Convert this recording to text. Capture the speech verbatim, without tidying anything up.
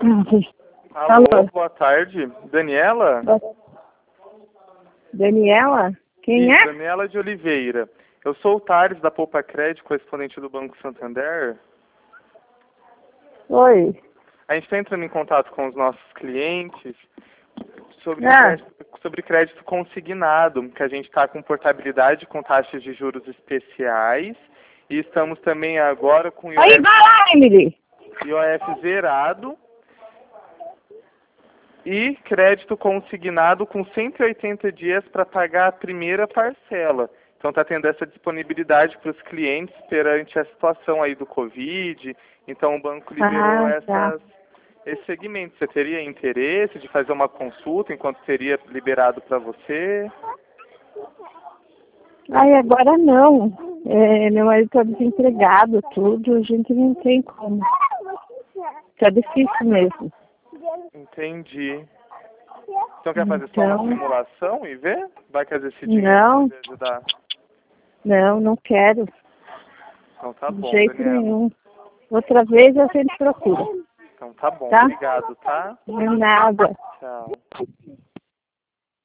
Alô, Alô, boa tarde. Daniela? Daniela? Quem Isso, é? Daniela de Oliveira. Eu sou o Thales, da Poupa Crédito, correspondente do Banco Santander. Oi. A gente está entrando em contato com os nossos clientes sobre, Ah, crédito, sobre crédito consignado, que a gente está com portabilidade com taxas de juros especiais e estamos também agora com Oi, I O F, vai lá, Emily. I O F zerado e crédito consignado com cento e oitenta dias para pagar a primeira parcela. Então está tendo essa disponibilidade para os clientes perante a situação aí do Covid. Então o banco liberou Ah, tá. essas, esse segmento. Você teria interesse de fazer uma consulta enquanto seria liberado para você? Ai, agora não. É, meu marido está desempregado, tudo, a gente não tem como. Tá difícil mesmo. Entendi. Então quer fazer só uma Então, simulação e ver? Vai fazer esse dinheiro não, para ajudar? não, não quero. Então tá De bom, jeito Daniela. nenhum. Outra vez a gente procura. Então tá bom, Tá? obrigado, tá? De nada. Tchau.